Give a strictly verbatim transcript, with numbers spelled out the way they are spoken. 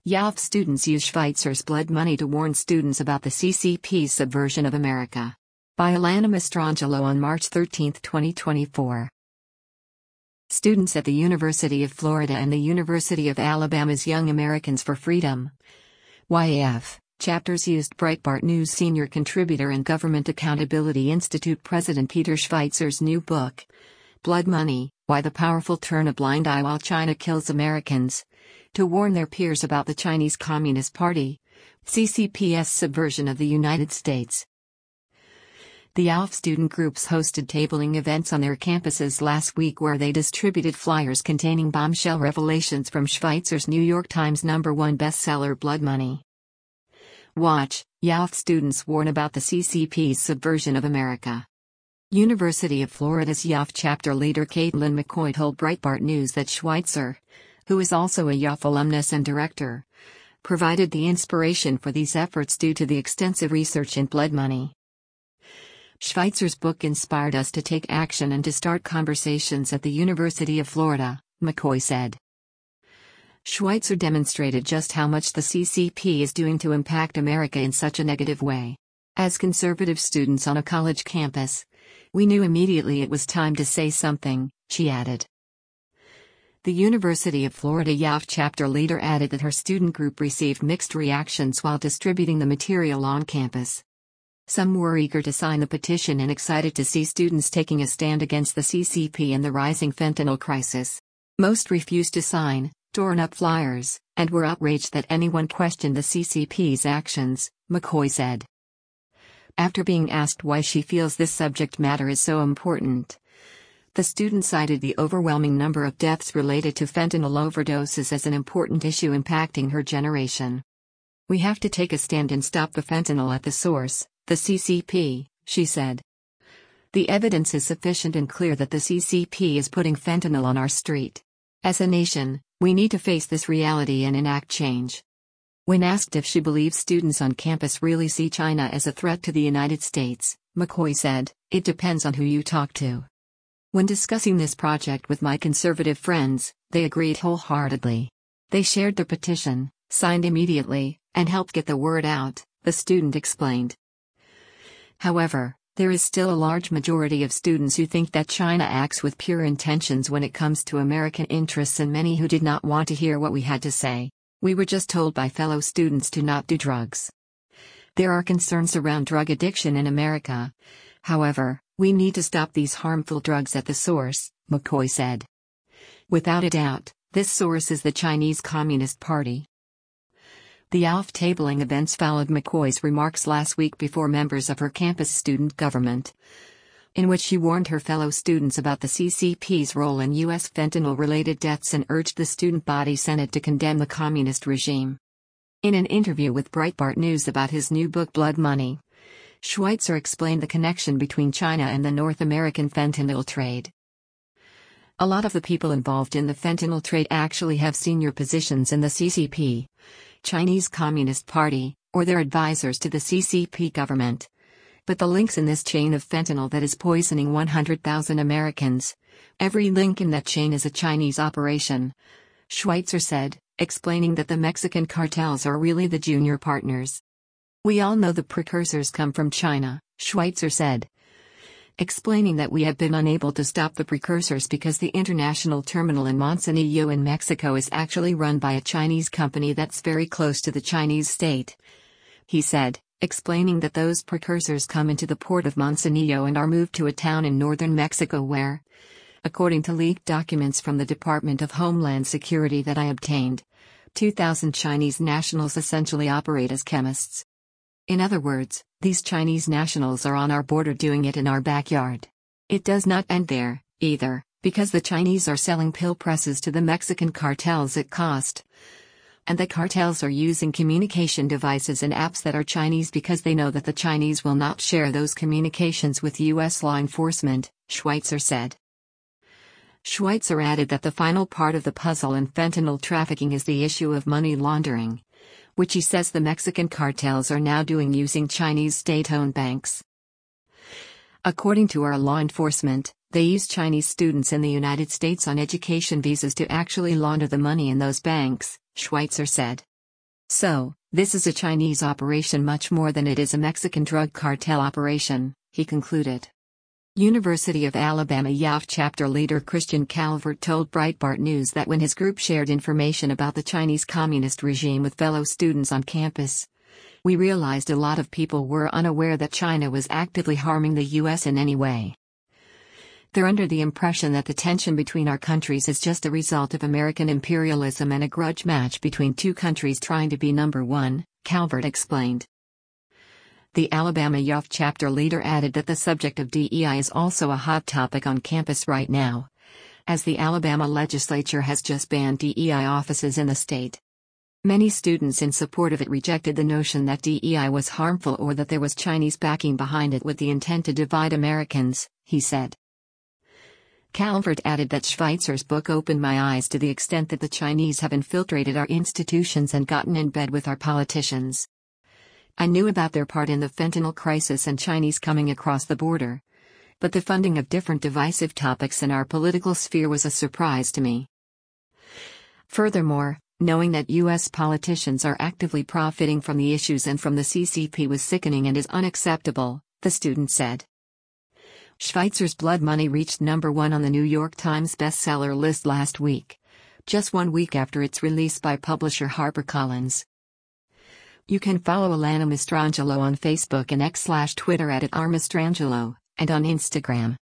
Y A F students use Schweizer's blood money to warn students about the C C P's subversion of America. By Alana Mastrangelo on March thirteenth, twenty twenty-four. Students at the University of Florida and the University of Alabama's Young Americans for Freedom Y A F chapters used Breitbart News senior contributor and Government Accountability Institute President Peter Schweizer's new book, Blood Money: Why the Powerful Turn a Blind Eye While China Kills Americans, to warn their peers about the Chinese Communist Party, C C P's subversion of the United States. The Y A F student groups hosted tabling events on their campuses last week where they distributed flyers containing bombshell revelations from Schweizer's New York Times number one bestseller Blood Money. Watch, Y A F students warn about the C C P's subversion of America. University of Florida's Y A F chapter leader Caitlin McCoy told Breitbart News that Schweitzer, who is also a Y A F alumnus and director, provided the inspiration for these efforts due to the extensive research in Blood Money. Schweizer's book inspired us to take action and to start conversations at the University of Florida, McCoy said. Schweitzer demonstrated just how much the C C P is doing to impact America in such a negative way. As conservative students on a college campus, we knew immediately it was time to say something, she added. The University of Florida Y A F chapter leader added that her student group received mixed reactions while distributing the material on campus. Some were eager to sign the petition and excited to see students taking a stand against the C C P and the rising fentanyl crisis. Most refused to sign, torn up flyers, and were outraged that anyone questioned the C C P's actions, McCoy said. After being asked why she feels this subject matter is so important, the student cited the overwhelming number of deaths related to fentanyl overdoses as an important issue impacting her generation. We have to take a stand and stop the fentanyl at the source, the C C P, she said. The evidence is sufficient and clear that the C C P is putting fentanyl on our street. As a nation, we need to face this reality and enact change. When asked if she believes students on campus really see China as a threat to the United States, McCoy said, "It depends on who you talk to." When discussing this project with my conservative friends, they agreed wholeheartedly. They shared the petition, signed immediately, and helped get the word out, the student explained. However, there is still a large majority of students who think that China acts with pure intentions when it comes to American interests and many who did not want to hear what we had to say. We were just told by fellow students to not do drugs. There are concerns around drug addiction in America. However, we need to stop these harmful drugs at the source, McCoy said. Without a doubt, this source is the Chinese Communist Party. The Y A F tabling events followed McCoy's remarks last week before members of her campus student government, in which she warned her fellow students about the C C P's role in U S fentanyl-related deaths and urged the student body senate to condemn the communist regime. In an interview with Breitbart News about his new book Blood Money, Schweitzer explained the connection between China and the North American fentanyl trade. A lot of the people involved in the fentanyl trade actually have senior positions in the C C P, Chinese Communist Party, or their advisors to the C C P government. But the links in this chain of fentanyl that is poisoning one hundred thousand Americans, every link in that chain is a Chinese operation, Schweitzer said, explaining that the Mexican cartels are really the junior partners. We all know the precursors come from China, Schweitzer said, explaining that we have been unable to stop the precursors because the international terminal in Manzanillo in Mexico is actually run by a Chinese company that's very close to the Chinese state. He said, explaining that those precursors come into the port of Manzanillo and are moved to a town in northern Mexico where, according to leaked documents from the Department of Homeland Security that I obtained, two thousand Chinese nationals essentially operate as chemists. In other words, these Chinese nationals are on our border doing it in our backyard. It does not end there, either, because the Chinese are selling pill presses to the Mexican cartels at cost. And the cartels are using communication devices and apps that are Chinese because they know that the Chinese will not share those communications with U S law enforcement, Schweitzer said. Schweitzer added that the final part of the puzzle in fentanyl trafficking is the issue of money laundering, which he says the Mexican cartels are now doing using Chinese state-owned banks. According to our law enforcement, they use Chinese students in the United States on education visas to actually launder the money in those banks, Schweitzer said. So, this is a Chinese operation much more than it is a Mexican drug cartel operation, he concluded. University of Alabama Y A F chapter leader Christian Calvert told Breitbart News that when his group shared information about the Chinese communist regime with fellow students on campus, we realized a lot of people were unaware that China was actively harming the U S in any way. They're under the impression that the tension between our countries is just a result of American imperialism and a grudge match between two countries trying to be number one, Calvert explained. The Alabama Y A F chapter leader added that the subject of D E I is also a hot topic on campus right now, as the Alabama legislature has just banned D E I offices in the state. Many students in support of it rejected the notion that D E I was harmful or that there was Chinese backing behind it with the intent to divide Americans, he said. Calvert added that Schweitzer's book opened my eyes to the extent that the Chinese have infiltrated our institutions and gotten in bed with our politicians. I knew about their part in the fentanyl crisis and Chinese coming across the border, but the funding of different divisive topics in our political sphere was a surprise to me. Furthermore, knowing that U S politicians are actively profiting from the issues and from the C C P was sickening and is unacceptable, the student said. Schweitzer's Blood Money reached number one on the New York Times bestseller list last week, just one week after its release by publisher HarperCollins. You can follow Alana Mastrangelo on Facebook and X slash Twitter at, at rmastrangelo, and on Instagram.